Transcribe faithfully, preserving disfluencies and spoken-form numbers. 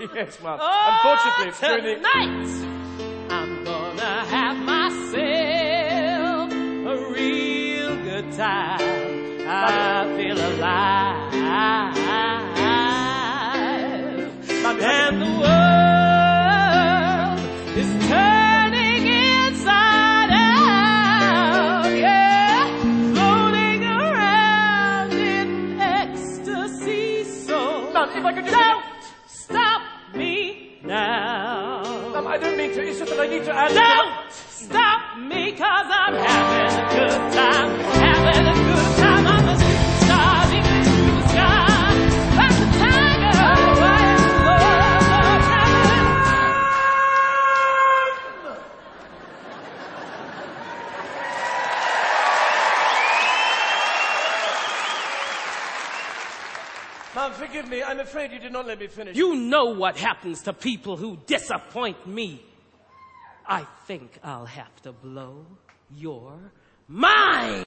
Yes, Mum. Oh, Unfortunately, it's through the... tonight I'm gonna have myself a real good time. I feel alive. Mum, And the world is turning inside out, yeah, floating around in ecstasy. So Mum, if I could just... don't stop me now. Mum, I don't mean to. It's just that I need to add... Don't stop me, 'cause I'm having a good time, having a good time. I'm a superstar, leaping through the sky, like a tiger, flying low, Mum, forgive me. I'm afraid you did not let me finish. You know what happens to people who disappoint me. I think I'll have to blow your mind.